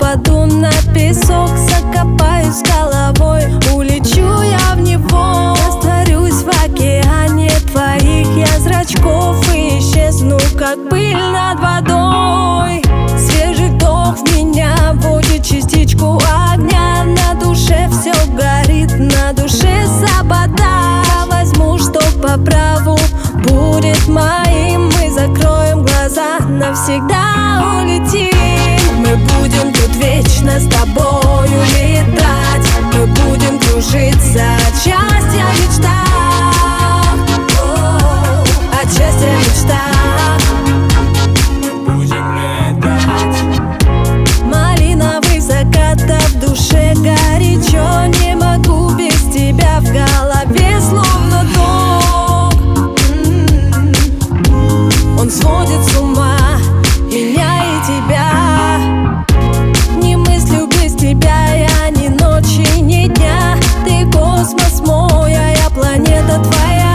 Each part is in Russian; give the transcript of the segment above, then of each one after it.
упаду на песок, закопаюсь головой, улечу я в него. Растворюсь в океане твоих я зрачков и исчезну, как пыль над водой. Свежий вдох в меня вводит частичку огня. На душе все горит, на душе слобода. Возьму, что по праву будет моим. Мы закроем глаза, навсегда улетим. Мы будем тут вечно с тобою летать. Мы будем кружиться от счастья в мечтах, от счастья в мечтах. Будем летать. Малиновый закат, а в душе горячо. Не могу без тебя, в голове словно дом. Он сводит с ума меня и тебя. Не мыслю без тебя я ни ночи, ни дня. Ты космос мой, а я планета твоя.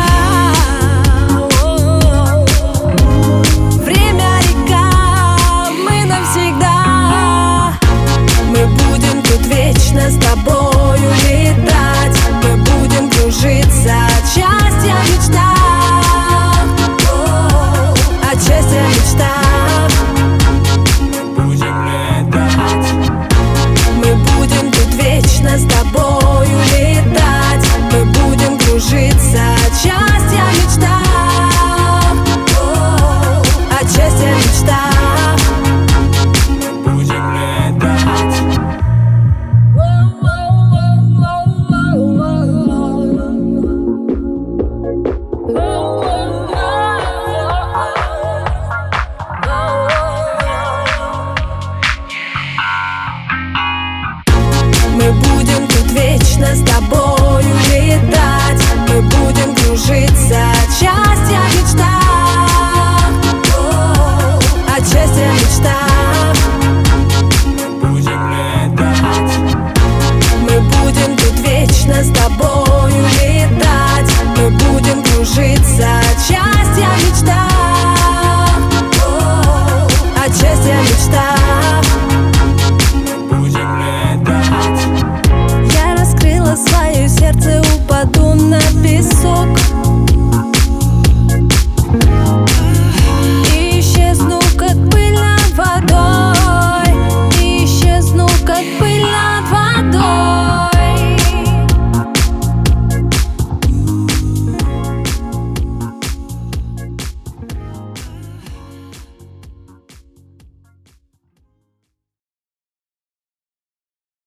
Время река, мы навсегда. Мы будем тут вечно с тобою летать. Мы будем кружиться от счастья в мечтах, от счастья в мечтах. Будем летать. Мы будем тут вечно с тобою летать. Мы будем кружиться от счастья в мечтах, от счастья в мечтах. Будем летать. Мы будем тут вечно с тобою летать. Мы будем кружиться от счастья в мечтах, от счастья в мечтах. Будем летать. Мы будем тут вечно с тобою летать. Мы будем кружиться от счастья в мечтах, от счастья в мечтах. Будем летать. Я раскрыла свое сердце, упаду на песок и исчезну, как пыль над водой. И исчезну, как пыль над